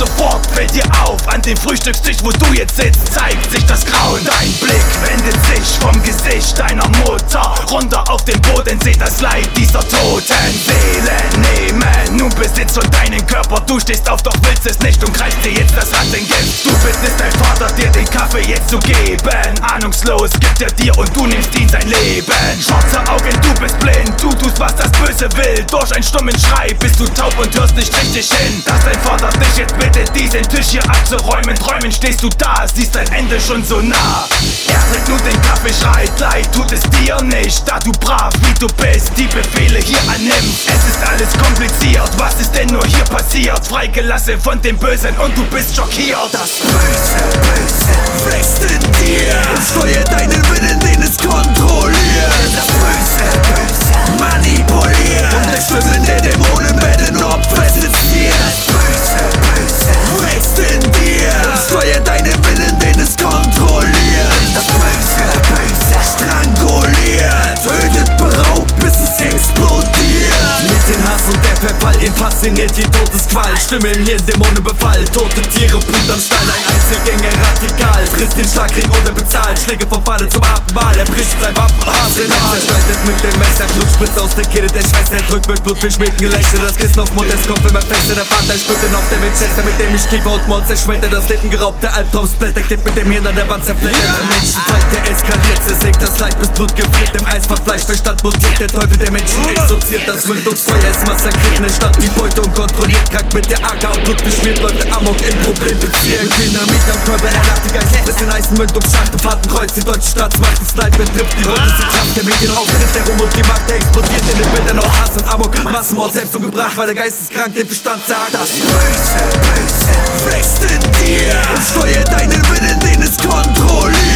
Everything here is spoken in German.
sofort fällt dir auf, an dem Frühstückstisch, wo du jetzt sitzt, zeigt sich das Grauen. Dein Blick wendet sich vom Gesicht deiner Mutter runter auf den Boden, seht das Leid dieser toten Seelen nehmen nun Besitz von deinem Körper. Du stehst auf, doch willst es nicht und greifst dir jetzt das Rattengift. Du bittest dein Vater, dir den Kaffee jetzt zu geben. Ahnungslos gibt er dir und du nimmst ihm sein Leben. Schwarze Augen, du bist blind, du tust, was das Böse will. Durch einen stummen Schrei bist du taub und hörst nicht richtig hin. Dass dein Vater dich jetzt bittet, diesen Tisch hier abzuräumen. Träumen stehst du da, siehst dein Ende schon so nah. Er trinkt nur den Kaffee, schreit, leid tut es dir nicht, da du brav wie du bist die Befehle hier annimmst. Es ist alles kompliziert, was ist denn nur hier passiert? Freigelassen von dem Bösen und du bist schockiert. Das Böse, Böse wächst in dir und steuert deinen Willen, den es kontrolliert. Das Böse, Böse manipuliert und der Schlüssel der Dämonen werden Opfer sitzt hier. Das Böse, Böse wächst in dir und steuert deinen Willen, den es kontrolliert. Das Böse, Böse stranguliert, tötet, beraubt, bis es explodiert. Mit den Hass und der Verfall, ihn fasziniert die Todesqual. Stimme im Hirn, Dämonenbefall, tote Tiere, Blut am Stein. Ein Einzelgänger radikal, frisst den Schlagring oder bezahlt. Schläge vom Falle zum Abendmahl, er bricht sein Waffenarsenal. Zerschneidet mit dem Messer, Blut spritzt aus der Kehle der Schwester. Er drückt mit Blut, verschmähten Gelächter. Das Kissen auf Mund, es kommt immer fester. Der Vater spürt den auf der Winchester, mit dem ich Kiefer und Mund zerschmettert. Das Leben geraubt, der Albtraumsplitter klebt mit dem Hirn an der Wand zerflettert. Der Menschenfeind, der eskaliert, zersägt das Leid bis Blut gefriert. Im Eis verfleischt, Verstand mutiert, der Teufel der Menschen exorziert. Das Wind und Feuer ist massakriert, eine Stadt die Beute und kontrolliert. Krank mit der AK und Blut beschmiert, läuft der Amok in Problembezirk. Dynamit am Körper, er lacht die Geist, bis in Eisenmünd umschacht. Im Fahrtenkreuz, die deutsche Staatsmacht, die Snipe betrifft die Runde, die Kraft der Medien auftritt, der Ruhm und die Macht, der explodiert in den Bildern auf Hass und Amok. Massenmord selbst umgebracht, weil der Geisteskrank den Verstand sagt. Das Böse, Böse wächst in dir und steuert deinen Willen, den es kontrolliert.